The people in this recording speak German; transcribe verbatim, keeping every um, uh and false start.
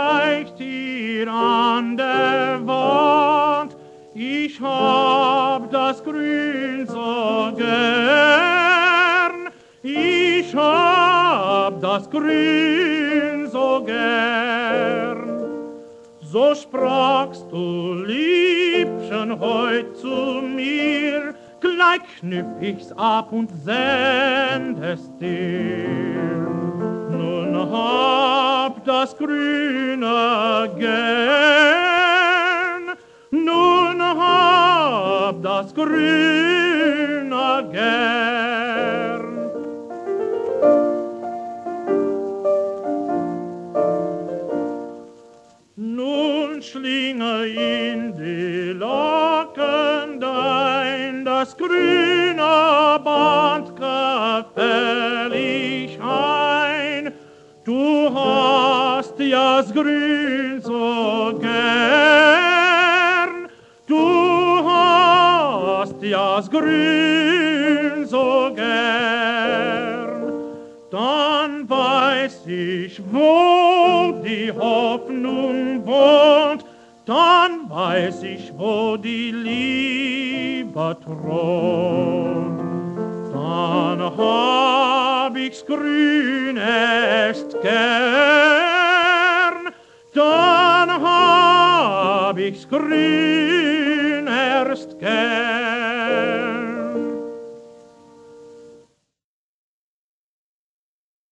vielleicht hier an der Wand. Ich hab das Grün so gern, ich hab das Grün so gern. So sprachst du, Liebchen, heut zu mir, gleich knüpf ich's ab und send es dir. Nun hab das Grüne gern, nun hab das Grüne gern. Nun schlinge in die Locken dein das grüne Band gefällig ein. Du hast das Grün so gern, du hast das Grün so gern. Dann weiß ich, wo die Hoffnung wohnt, dann weiß ich, wo die Liebe thront. Dann hab ich's Grün erst gern, dann hab ich's Grün